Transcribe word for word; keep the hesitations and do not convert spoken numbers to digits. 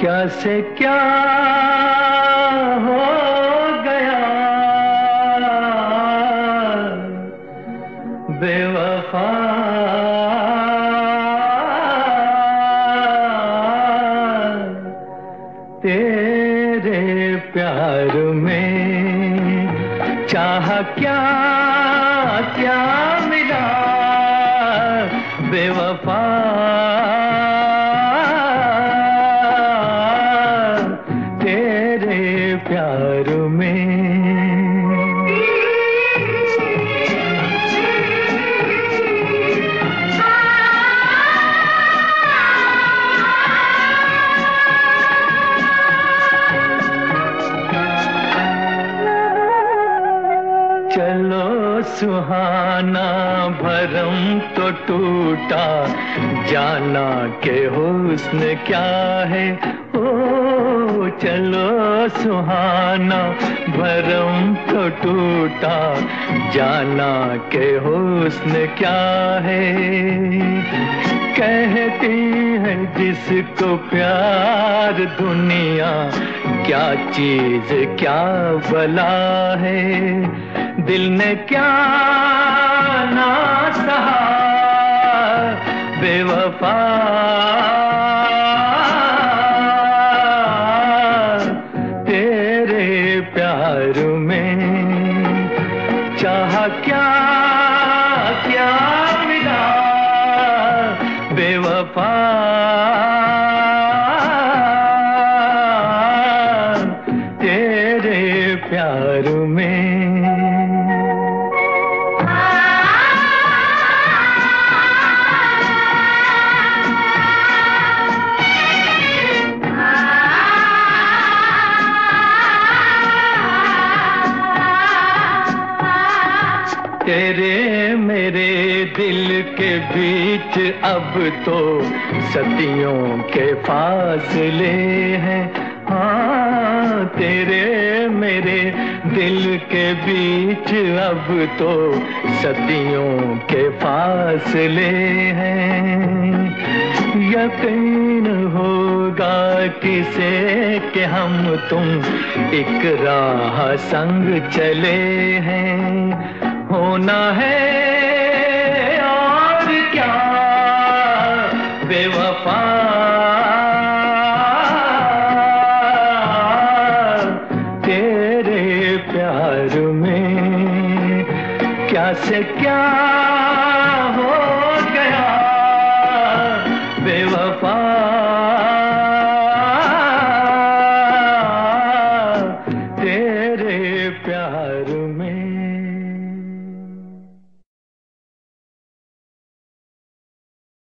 क्या से क्या हो गया बेवफा, तेरे प्यार में चाह क्या क्या मिला बेवफा, तेरे प्यार में। चलो सुहाना भरम तो टूटा, जाना के हुस्न क्या है। ओ चलो सुहाना भरम तो टूटा, जाना के हुस्न क्या है। कहती है जिसको प्यार दुनिया, क्या चीज क्या भला है। दिल ने क्या ना सहा बेवफा, तेरे प्यार में चाह क्या क्या मिला बेवफा, तेरे प्यार में। तेरे मेरे दिल के बीच अब तो सदियों के फासले हैं। हाँ तेरे मेरे दिल के बीच अब तो सदियों के फासले हैं। यकीन होगा किसे कि हम तुम एक राह संग चले हैं। होना है और क्या बेवफा, तेरे प्यार में क्या से क्या हो गया बेवफा, तेरे